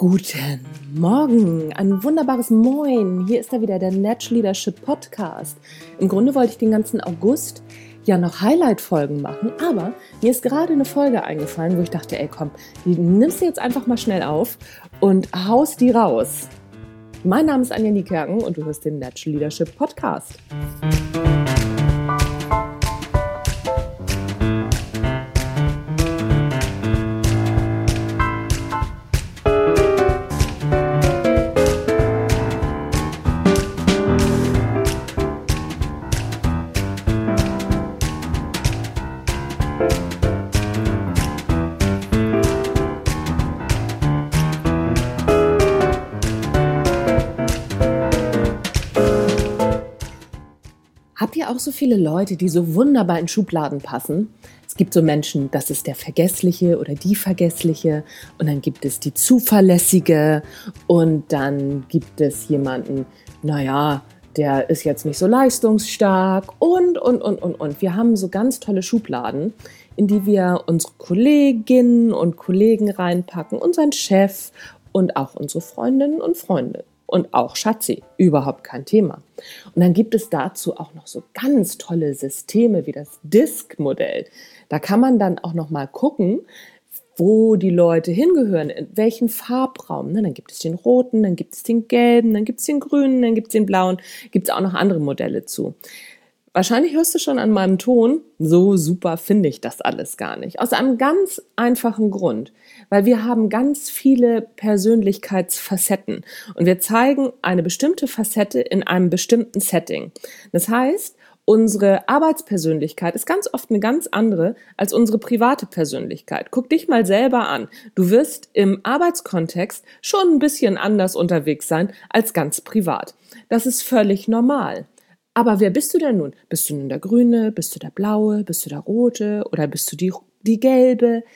Guten Morgen, ein wunderbares Moin. Hier ist er wieder, der Natural Leadership Podcast. Im Grunde wollte ich den ganzen August ja noch Highlight-Folgen machen, aber mir ist gerade eine Folge eingefallen, wo ich dachte, ey komm, die nimmst du jetzt einfach mal schnell auf und haust die raus. Mein Name ist Anja Niekerken und du hörst den Natural Leadership Podcast. Habt ihr auch so viele Leute, die so wunderbar in Schubladen passen? Es gibt so Menschen, das ist der Vergessliche oder die Vergessliche, und dann gibt es die Zuverlässige und dann gibt es jemanden, der ist jetzt nicht so leistungsstark und. Wir haben so ganz tolle Schubladen, in die wir unsere Kolleginnen und Kollegen reinpacken, unseren Chef und auch unsere Freundinnen und Freunde. Und auch Schatzi, überhaupt kein Thema. Und dann gibt es dazu auch noch so ganz tolle Systeme wie das DISC-Modell. Da kann man dann auch noch mal gucken, wo die Leute hingehören, in welchen Farbraum. Dann gibt es den roten, dann gibt es den gelben, dann gibt es den grünen, dann gibt es den blauen. Gibt es auch noch andere Modelle zu. Wahrscheinlich hörst du schon an meinem Ton, so super finde ich das alles gar nicht. Aus einem ganz einfachen Grund, weil wir haben ganz viele Persönlichkeitsfacetten und wir zeigen eine bestimmte Facette in einem bestimmten Setting. Das heißt, unsere Arbeitspersönlichkeit ist ganz oft eine ganz andere als unsere private Persönlichkeit. Guck dich mal selber an. Du wirst im Arbeitskontext schon ein bisschen anders unterwegs sein als ganz privat. Das ist völlig normal. Aber wer bist du denn nun? Bist du nun der Grüne? Bist du der Blaue? Bist du der Rote? Oder bist du die Gelbe?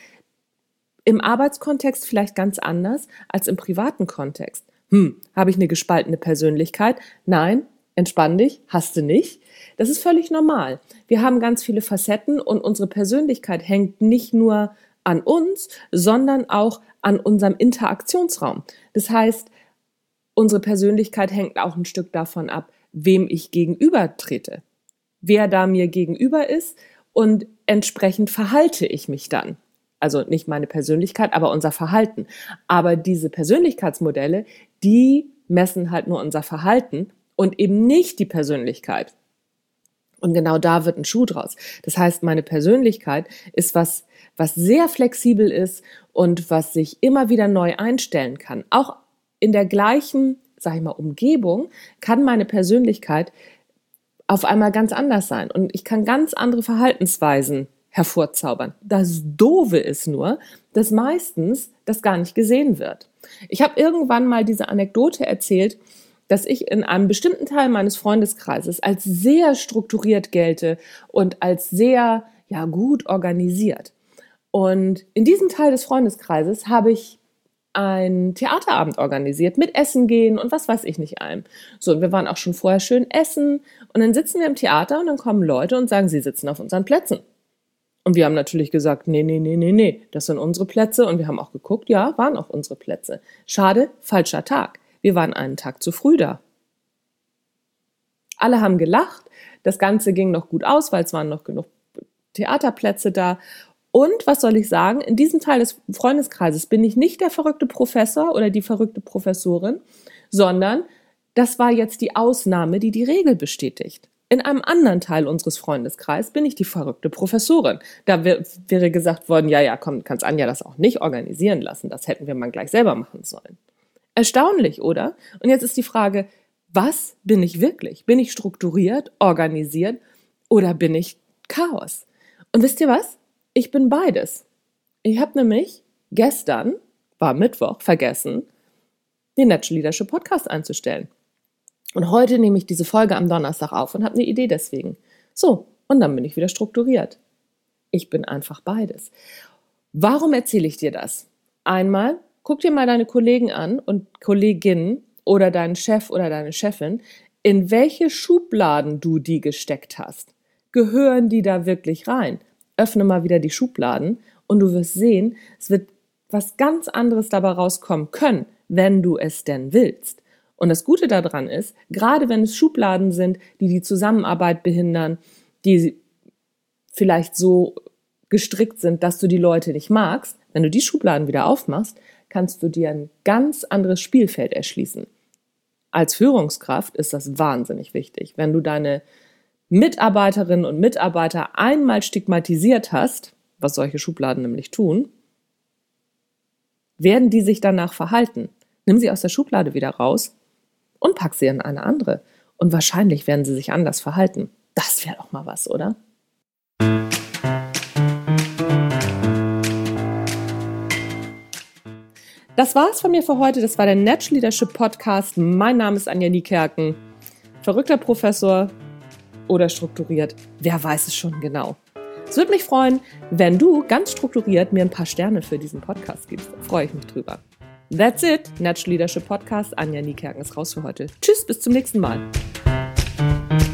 Im Arbeitskontext vielleicht ganz anders als im privaten Kontext. Habe ich eine gespaltene Persönlichkeit? Nein, entspann dich, hast du nicht. Das ist völlig normal. Wir haben ganz viele Facetten und unsere Persönlichkeit hängt nicht nur an uns, sondern auch an unserem Interaktionsraum. Das heißt, unsere Persönlichkeit hängt auch ein Stück davon ab, wem ich gegenüber trete, wer da mir gegenüber ist, und entsprechend verhalte ich mich dann. Also nicht meine Persönlichkeit, aber unser Verhalten. Aber diese Persönlichkeitsmodelle, die messen halt nur unser Verhalten und eben nicht die Persönlichkeit. Und genau da wird ein Schuh draus. Das heißt, meine Persönlichkeit ist was sehr flexibel ist und was sich immer wieder neu einstellen kann. Auch in der gleichen, Umgebung kann meine Persönlichkeit auf einmal ganz anders sein. Und ich kann ganz andere Verhaltensweisen hervorzaubern. Das Doofe ist nur, dass meistens das gar nicht gesehen wird. Ich habe irgendwann mal diese Anekdote erzählt, dass ich in einem bestimmten Teil meines Freundeskreises als sehr strukturiert gelte und als sehr gut organisiert. Und in diesem Teil des Freundeskreises habe ich einen Theaterabend organisiert, mit Essen gehen und was weiß ich nicht allem. So, und wir waren auch schon vorher schön essen und dann sitzen wir im Theater und dann kommen Leute und sagen, sie sitzen auf unseren Plätzen. Und wir haben natürlich gesagt, nee, das sind unsere Plätze, und wir haben auch geguckt, ja, waren auch unsere Plätze. Schade, falscher Tag. Wir waren einen Tag zu früh da. Alle haben gelacht, das Ganze ging noch gut aus, weil es waren noch genug Theaterplätze da. Und was soll ich sagen, in diesem Teil des Freundeskreises bin ich nicht der verrückte Professor oder die verrückte Professorin, sondern das war jetzt die Ausnahme, die die Regel bestätigt. In einem anderen Teil unseres Freundeskreises bin ich die verrückte Professorin. Da wäre gesagt worden, komm, kannst Anja das auch nicht organisieren lassen, das hätten wir mal gleich selber machen sollen. Erstaunlich, oder? Und jetzt ist die Frage, was bin ich wirklich? Bin ich strukturiert, organisiert oder bin ich Chaos? Und wisst ihr was? Ich bin beides. Ich habe nämlich gestern, war Mittwoch, vergessen, den Natural Leadership Podcast einzustellen. Und heute nehme ich diese Folge am Donnerstag auf und habe eine Idee deswegen. So, und dann bin ich wieder strukturiert. Ich bin einfach beides. Warum erzähle ich dir das? Einmal, guck dir mal deine Kollegen an und Kolleginnen oder deinen Chef oder deine Chefin, in welche Schubladen du die gesteckt hast. Gehören die da wirklich rein? Öffne mal wieder die Schubladen und du wirst sehen, es wird was ganz anderes dabei rauskommen können, wenn du es denn willst. Und das Gute daran ist, gerade wenn es Schubladen sind, die die Zusammenarbeit behindern, die vielleicht so gestrickt sind, dass du die Leute nicht magst, wenn du die Schubladen wieder aufmachst, kannst du dir ein ganz anderes Spielfeld erschließen. Als Führungskraft ist das wahnsinnig wichtig. Wenn du deine Mitarbeiterinnen und Mitarbeiter einmal stigmatisiert hast, was solche Schubladen nämlich tun, werden die sich danach verhalten. Nimm sie aus der Schublade wieder raus und pack sie in eine andere. Und wahrscheinlich werden sie sich anders verhalten. Das wäre doch mal was, oder? Das war's von mir für heute. Das war der Natural Leadership Podcast. Mein Name ist Anja Niekerken. Verrückter Professor oder strukturiert. Wer weiß es schon genau. Es würde mich freuen, wenn du ganz strukturiert mir ein paar Sterne für diesen Podcast gibst. Da freue ich mich drüber. That's it. Natural Leadership Podcast. Anja Niekerken ist raus für heute. Tschüss, bis zum nächsten Mal.